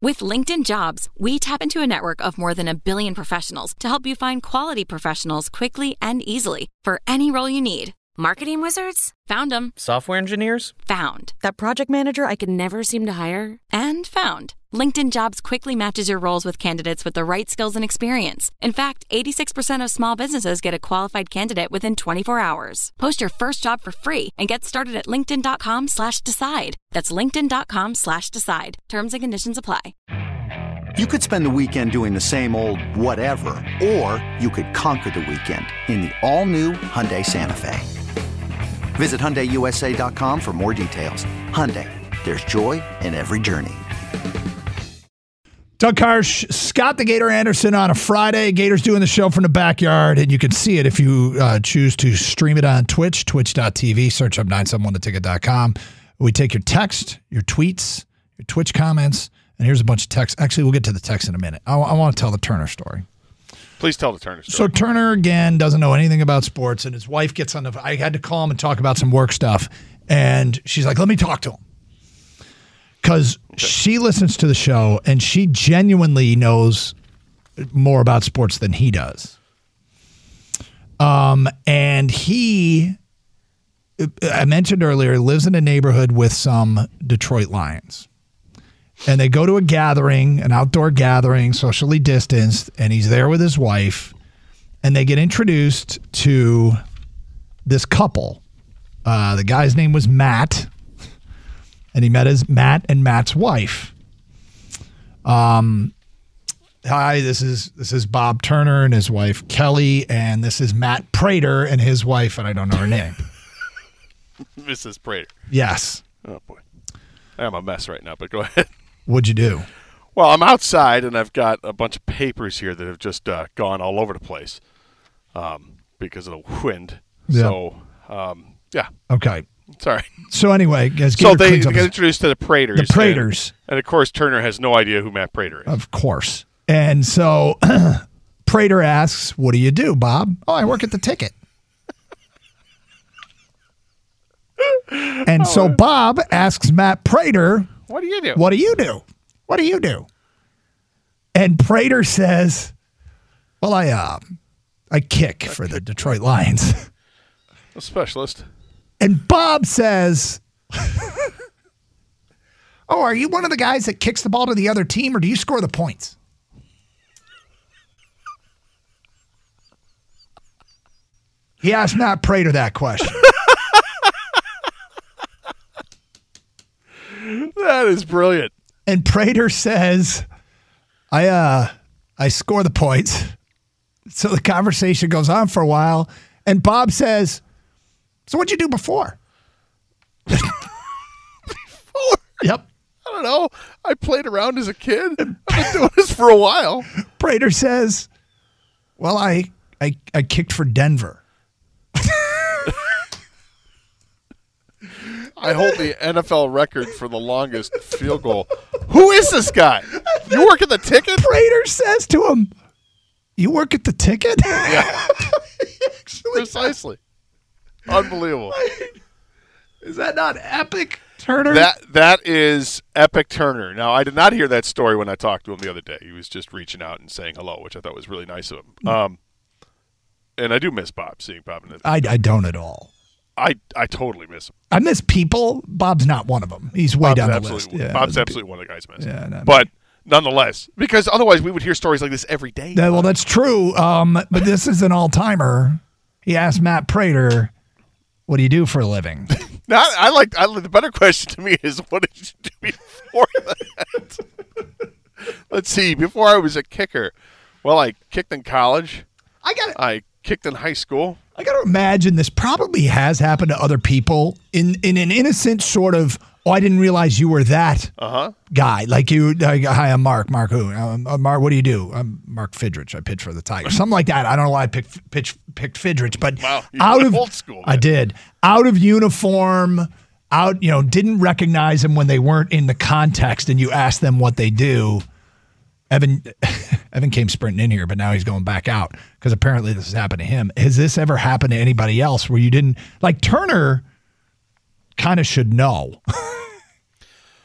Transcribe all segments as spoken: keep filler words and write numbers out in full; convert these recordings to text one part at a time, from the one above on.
With LinkedIn Jobs, we tap into a network of more than a billion professionals to help you find quality professionals quickly and easily for any role you need. Marketing wizards? Found them. Software engineers? Found. That project manager I could never seem to hire? And found. LinkedIn Jobs quickly matches your roles with candidates with the right skills and experience. In fact, eighty-six percent of small businesses get a qualified candidate within twenty-four hours. Post your first job for free and get started at linkedin.com slash decide. That's linkedin.com slash decide. Terms and conditions apply. You could spend the weekend doing the same old whatever, or you could conquer the weekend in the all-new Hyundai Santa Fe. Visit Hyundai U S A dot com for more details. Hyundai, there's joy in every journey. Doug Karsch, Scott the Gator Anderson on a Friday. Gators doing the show from the backyard, and you can see it if you uh, choose to stream it on Twitch, twitch dot t v. Search up nine seven one the ticket dot com. We take your text, your tweets, your Twitch comments, and here's a bunch of text. Actually, we'll get to the text in a minute. I, I want to tell the Turner story. Please tell the Turner story. So Turner, again, doesn't know anything about sports, and his wife gets on the – I had to call him and talk about some work stuff, and she's like, let me talk to him. Because okay. she listens to the show, and she genuinely knows more about sports than he does. Um, and he, I mentioned earlier, lives in a neighborhood with some Detroit Lions. And they go to a gathering, an outdoor gathering, socially distanced, and he's there with his wife, and they get introduced to this couple. Uh, the guy's name was Matt, and he met his Matt and Matt's wife. Um, hi, this is this is Bob Turner and his wife Kelly, and this is Matt Prater and his wife, and I don't know her name. Missus Prater. Yes. Oh boy, I'm a mess right now. But go ahead. What'd you do? Well, I'm outside, and I've got a bunch of papers here that have just uh, gone all over the place um, because of the wind. Yeah. So, um, yeah. Okay. Sorry. So anyway, as so they, they get introduced to the Praters. The Praters. And, and, of course, Turner has no idea who Matt Prater is. Of course. And so Prater asks, what do you do, Bob? Oh, I work at the Ticket. And so Bob asks Matt Prater, what do you do? What do you do? What do you do? And Prater says, well, I uh, I kick for the Detroit Lions. A specialist. And Bob says, oh, are you one of the guys that kicks the ball to the other team, or do you score the points? He asked Matt Prater that question. That is brilliant. And Prater says, I uh I score the points. So the conversation goes on for a while. And Bob says, so what'd you do before? Before? Yep. I don't know. I played around as a kid. I've been doing this for a while. Prater says, well, I I, I kicked for Denver. I hold the N F L record for the longest field goal. Who is this guy? You work at the Ticket? Prater says to him, you work at the Ticket? Yeah. Precisely. Unbelievable. Is that not epic, Turner? That That is epic Turner. Now, I did not hear that story when I talked to him the other day. He was just reaching out and saying hello, which I thought was really nice of him. Um, and I do miss Bob, seeing Bob in the I, I don't at all. I, I totally miss him. I miss people. Bob's not one of them. He's way Bob's down the absolutely, list. Yeah, Bob's absolutely one of the guys I miss. Yeah, no, but nonetheless, because otherwise we would hear stories like this every day. Yeah, well, that's true. Um, but this is an all-timer. He asked Matt Prater, what do you do for a living? Now, I, I like I, the better question to me is, what did you do before that? Let's see. Before I was a kicker, well, I kicked in college. I got I kicked in high school. I got to imagine this probably has happened to other people in, in an innocent sort of, oh, I didn't realize you were that uh-huh. guy. Like you, like, hi, I'm Mark. Mark who? Um, uh, Mark, what do you do? I'm Mark Fidrich. I pitch for the Tigers. Something like that. I don't know why I picked, pitch, picked Fidrich, but wow, you out of old school. Man. I did. Out of uniform, out, you know, didn't recognize them when they weren't in the context, and you asked them what they do. Evan Evan came sprinting in here, but now he's going back out because apparently this has happened to him. Has this ever happened to anybody else where you didn't – like Turner kind of should know.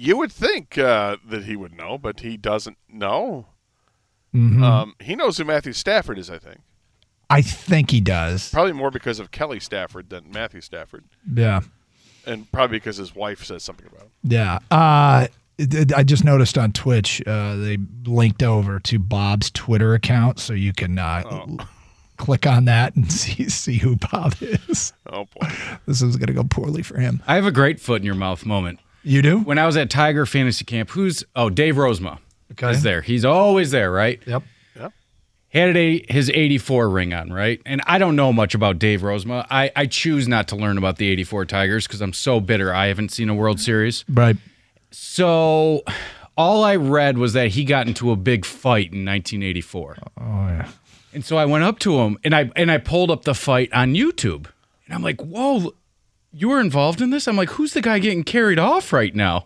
you would think uh, that he would know, but he doesn't know. Mm-hmm. Um, he knows who Matthew Stafford is, I think. I think he does. Probably more because of Kelly Stafford than Matthew Stafford. Yeah. And probably because his wife says something about him. Yeah. Uh, I just noticed on Twitch uh, they linked over to Bob's Twitter account, so you can uh, Oh. click on that and see see who Bob is. Oh, boy. This is going to go poorly for him. I have a great foot in your mouth moment. You do? When I was at Tiger Fantasy Camp, who's oh Dave Rosema Okay. is there. He's always there, right? Yep. He had a, his eighty-four ring on, right? And I don't know much about Dave Rosema. I, I choose not to learn about the eighty-four Tigers because I'm so bitter I haven't seen a World Series. Right. So all I read was that he got into a big fight in nineteen eighty-four. Oh, yeah. And so I went up to him, and I and I pulled up the fight on YouTube. And I'm like, whoa, you were involved in this? I'm like, who's the guy getting carried off right now?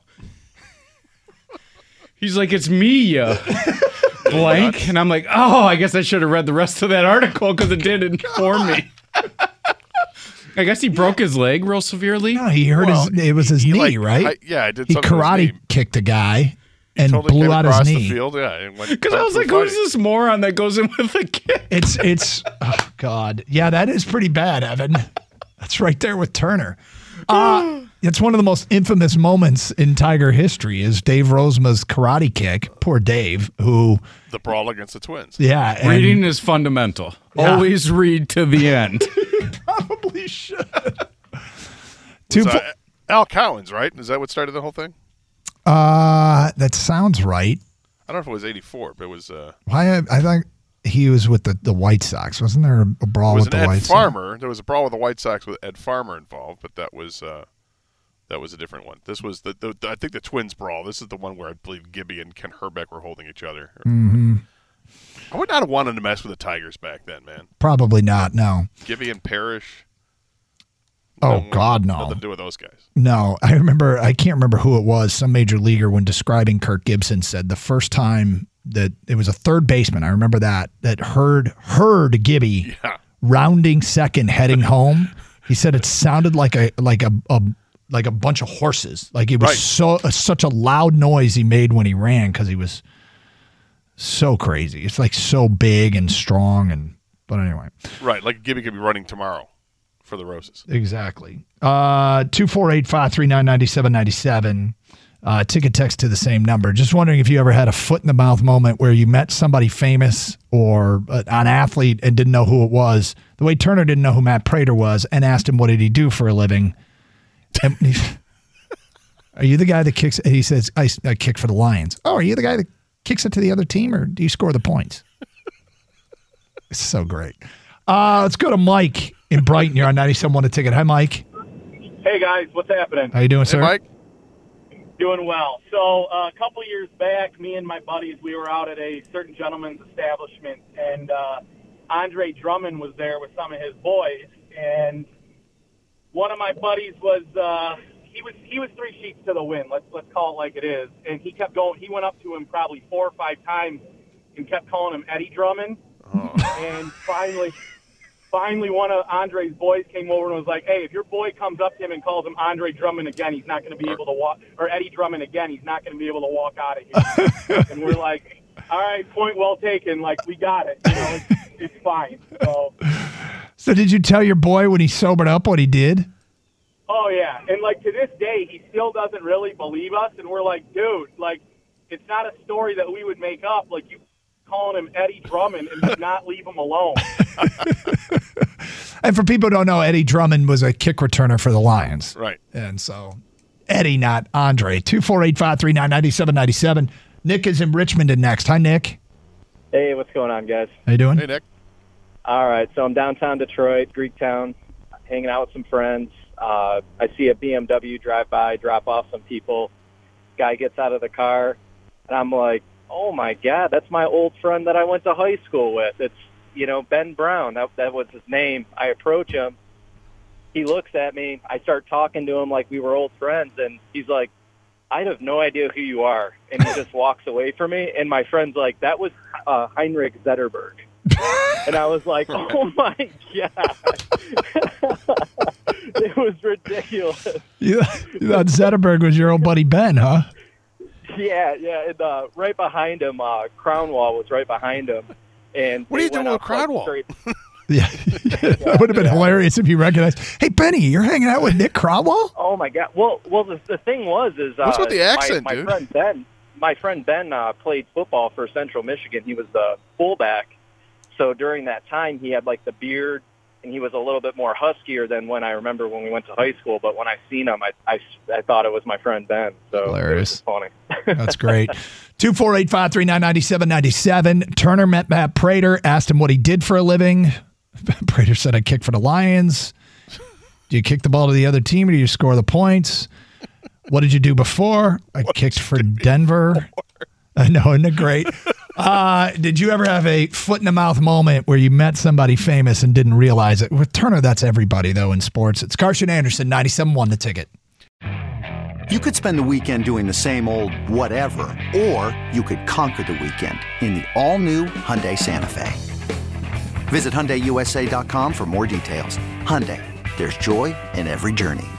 He's like, it's me, ya. Blank. And I'm like, oh, I guess I should have read the rest of that article because it did inform me. I guess he broke his leg real severely. No, he hurt Well, his. It was his he, knee, like, right? I- yeah, I did He something to his karate knee. kicked a guy and Totally blew came out across his the knee. field, yeah. Because I was like, who's this moron that goes in with a kick? It's it's oh God, yeah, that is pretty bad, Evan. That's right there with Turner. Uh, it's one of the most infamous moments in Tiger history is Dave Rosema's karate kick. Poor Dave, who The brawl against the Twins. yeah, and Reading is fundamental. Yeah. Always read to the end. probably should. Two Was, fo- uh, Al Cowens, right? Is that what started the whole thing? uh, that sounds right. I don't know if it was eighty-four, but it was. Uh, Why? I, I think he was with the, the White Sox. Wasn't there a it brawl was with an the Ed White Sox? Farmer. There was a brawl with the White Sox with Ed Farmer involved, but that was uh, that was a different one. This was the, the, the I think the Twins brawl. This is the one where I believe Gibby and Ken Herbeck were holding each other. Mm-hmm. I would not have wanted to mess with the Tigers back then, man. Probably not. No. Gibby and Parrish. Oh No, God, no. Nothing to do with those guys. No, I remember, I can't remember who it was. Some major leaguer, when describing Kirk Gibson, said the first time that it was a third baseman, I remember that, that heard, heard Gibby Yeah. rounding second heading home. He said it sounded like a, like a, a like a bunch of horses. Like it was Right. so, uh, such a loud noise he made when he ran because he was so crazy. It's like so big and strong. And, but anyway. Right, like Gibby could be running tomorrow for the Roses. Exactly. Uh, two four eight, five three nine, nine seven nine seven. Uh, ticket text to the same number. Just wondering if you ever had a foot in the mouth moment where you met somebody famous or uh, an athlete and didn't know who it was. The way Turner didn't know who Matt Prater was and asked him what did he do for a living. And he, are you the guy that kicks? He says, I, I kick for the Lions. Oh, are you the guy that kicks it to the other team or do you score the points? It's so great. Uh, let's go to Mike in Brighton. You're on ninety-seven point one A Ticket. Hi, Mike. Hey, guys. What's happening? How you doing, Hey, sir? Mike? Doing well. So uh, a couple of years back, me and my buddies, we were out at a certain gentleman's establishment, and uh, Andre Drummond was there with some of his boys. And one of my buddies was uh, he was he was three sheets to the wind. Let's let's call it like it is. And he kept going. He went up to him probably four or five times and kept calling him Eddie Drummond. Oh. And finally. Finally, one of Andre's boys came over and was like, hey, if your boy comes up to him and calls him Andre Drummond again, he's not going to be able to walk, or Eddie Drummond again, he's not going to be able to walk out of here. And we're like, all right, point well taken. Like, we got it. You know, it's, it's fine. So, So did you tell your boy when he sobered up what he did? oh, yeah. And, like, to this day, he still doesn't really believe us. And we're like, dude, like, it's not a story that we would make up. Like, you calling him Eddie Drummond and did not leave him alone. And for people who don't know, Eddie Drummond was a kick returner for the Lions. Right. And so Eddie, not Andre. two four eight, five three nine, nine seven nine seven. Nick is in Richmond and next. Hi, Nick. Hey, what's going on, guys? How you doing? Hey, Nick. All right, so I'm downtown Detroit, Greektown, hanging out with some friends. Uh, I see a B M W drive by, drop off some people. Guy gets out of the car, and I'm like, oh, my God, that's my old friend that I went to high school with. It's, you know, Ben Brown. That, that was his name. I approach him. He looks at me. I start talking to him like we were old friends, and he's like, I have no idea who you are. And he just walks away from me, and my friend's like, that was uh, Heinrich Zetterberg. And I was like, oh, my God. It was ridiculous. You, you thought Zetterberg was your old buddy Ben, huh? Yeah, yeah. And, uh, right behind him, uh, Crownwall was right behind him. And What are you they doing went with up, like, Crownwall? straight- Yeah, that would have been hilarious if you recognized. Hey, Benny, you're hanging out with Nick Cromwell? Oh my God! Well, well, the, the thing was is uh, What's with the accent, my, my dude? friend Ben, my friend Ben uh, played football for Central Michigan. He was the fullback. So during that time, he had like the beard, and he was a little bit more huskier than when I remember when we went to high school. But when I seen him, I I, I thought it was my friend Ben. So Hilarious. it was funny. That's great. two four eight, five three nine, nine seven nine seven. Turner met Matt Prater, asked him what he did for a living. Prater said, I kicked for the Lions. Do you kick the ball to the other team or do you score the points? What did you do before? I what kicked for Denver. I know, isn't it great? Uh, did you ever have a foot in the mouth moment where you met somebody famous and didn't realize it? With Turner, that's everybody, though, in sports. It's Carson Anderson, ninety-seven point one The Ticket. You could spend the weekend doing the same old whatever, or you could conquer the weekend in the all-new Hyundai Santa Fe. Visit Hyundai U S A dot com for more details. Hyundai, there's joy in every journey.